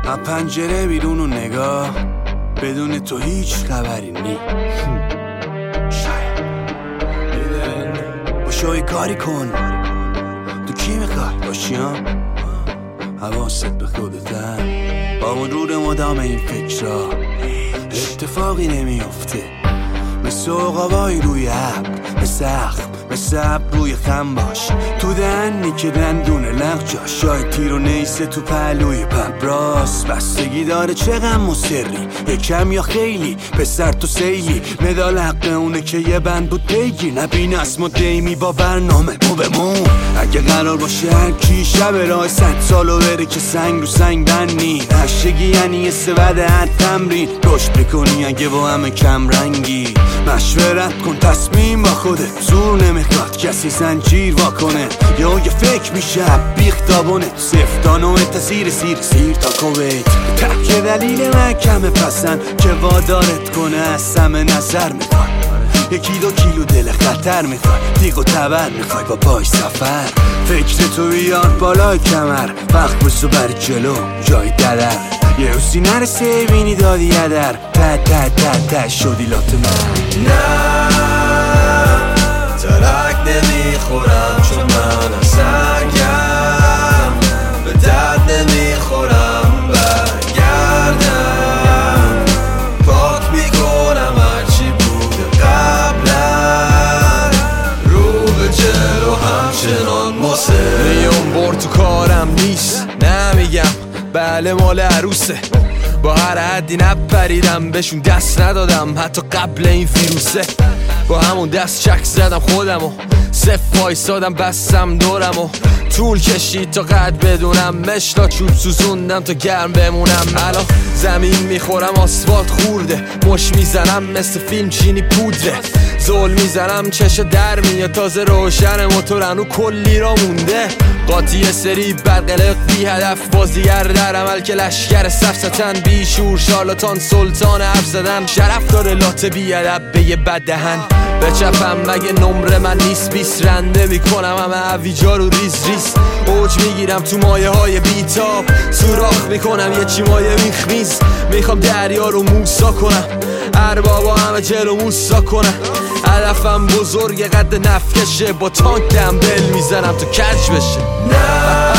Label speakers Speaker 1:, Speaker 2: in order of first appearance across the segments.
Speaker 1: از پنجره بیرون و نگاه، بدون تو هیچ خبری نی. باشو کاری کن، تو کی میخوای باشی ها؟ حواست به خودت، با مرور مدام این فکرها اتفاقی نمیفته. مثل عقابای روی ابر، مثل اخم، مثل ابر روی خم باش. تو دهنی که دندونه لغ جا، شاید تیر و نیسه تو پهلوی پبراس. بستگی داره چه غم و سری، یکم یا خیلی، پسر تو سیلی. مدال حق اونه که یه بند بود بگیر، نبین اسم و دیمی با برنامه مو بمون. اگه قرار باشه هر کی شب راه 100 سالو بره که سنگ رو سنگ بنی. نشگی یعنی یه سبد هر تمرین، رشد بکنی اگه با همه کم رنگی. مشورت کن تصمیم با خودت، زور نمیخواد کسی زنجیر واکنه. یا یه فکر میشه بیختابونه، سفتانو تاثیر سیر تا کویت. که دلیل محکمه پسند که وادارت کنه از همه نظر میخوای. 1-2 کیلو دل خطر میخوای، دیگ و تبر میخوای با پای سفر. فکر تو بیار بالای کمر، وقت بسو بر جلو جای دلر. یه روزی نرسه بینی دادی یدر، ته شدی لات من.
Speaker 2: نه ترک نمیخورم چون من سنگم، به درد نمیخورم برگردم. پاک میکنم هرچی بوده قبلا، رو به جلو همچنان میون بر تو کارم نیست. نمیگم بله مال عروسه، با هر حدی نپریدم بهشون دست ندادم حتی قبل این ویروسه. با همون دست چک زدم خودمو، صف وایسادم بستم دورمو. طول کشید تا قد بدونم، مشتا چوب سوزوندم تا گرم بمونم. الان زمین میخورم آسفالت خورده، مش میزنم مثل فیلم چینی پودره. زل میزنم چشا در میاد، تازه روشن موتورنو کلی را مونده. قاطی سری برقلق بی هدف، بازیگر در عمل که لشگر سفستن. بیشور شارلاتان سلطان حرف زدن، شرف داره لات بی ادب به یه بد دهن. بچپم مگه نمره من نیست، 20 رنده میکنم همه عویجا رو ریز ریز. اوج میگیرم تو مایه های بیتاب، سوراخ میکنم یه چی مایه میخمیز. میخوام دریا رو موسا کنم، اربابا همه جلو موسا کنم. هدفم بزرگ قد نفکشه، با تانک دمبل میزنم تا کج بشه. نه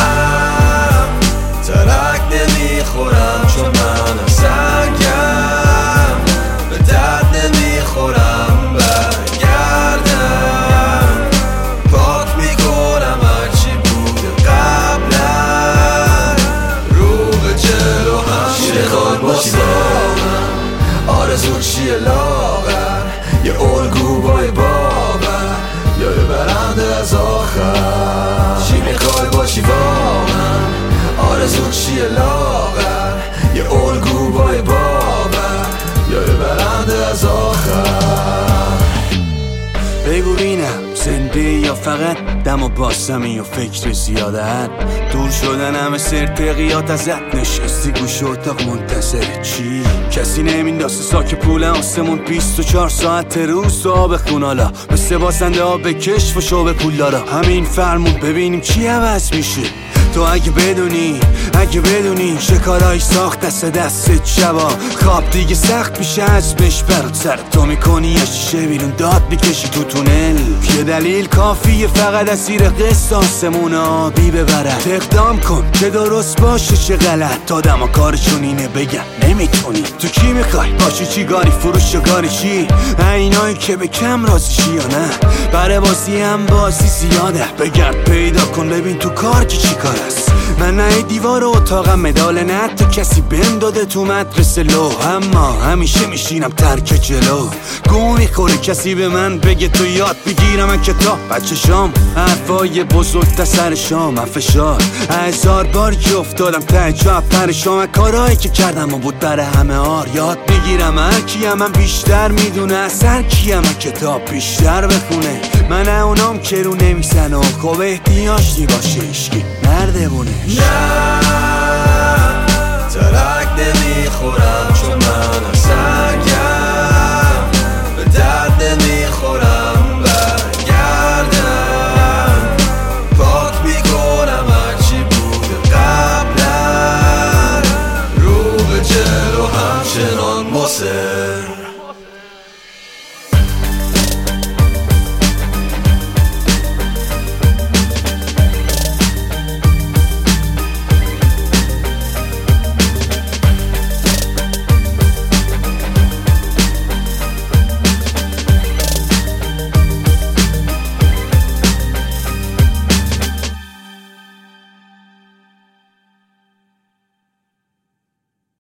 Speaker 2: ترک نمیخورم چون من سنگم، به درد نمیخورم برگردم. پاک میکنم هرچی بوده قبلا، رو به جلو همشه خواهد باشی. آرزو چیه لاغر، یه الگو بای باور، یا یه برنده از آخر. چی میخوای باشی واقعا، آرزو چیه لاغر، یه الگو بای باور، یا یه برنده از آخر.
Speaker 1: بگو بینم زنده یا فقط دم و باسمی و فکر زیادت. دور شدن همه سرتقیات ازت، نشستی گوش اتاق منتظر چی؟ کسی نمینداسه ساک پول آسمون، 24 ساعت روز تو آب خونالا. مثل باسنده ها به کشف و شو به پول دارا. همین فرمون ببینیم چی عوض میشه. تو اگه بدونی شکارای ساخت دستت شبا. خواب دیگه سخت میشه عزمش برات، سر تو میکنی یه شیشه بیرون داد میکشی تو تونل. یه دلیل کافیه فقط اسیر قسط آسمون آبی ببرد. اقدام کن که درست باشه چه غلط، آدم ها کارشون اینه بگن نمیتونی. تو کی میخوای باشی، چی گاری فروش و گاری چی؟ اینایی که به کم راضی شی یا نه؟ برای بازی هم بازی زیاده، بگرد پیدا کن ببین تو کار که چی کار است. من نه دیوار اتاقم مدال نه تو کسی بهم داده تو مدرسه لو، اما همیشه میشینم ترک جلو. گو میخوره کسی به من بگه تو یاد بگیرم من کتاب بچه شام. حرفای بزرگ تا سر شام، من فشار 1000 بار که افتادم ته جا پرشام. کارهایی که کردم و بود برای همه آر، یاد بگیرم هر کیم من بیشتر میدونه از هر کیم من کتاب بیشتر بخونه. من اونام که رو نمیزن و خوب احتیاج باشه اشکی نردبونه.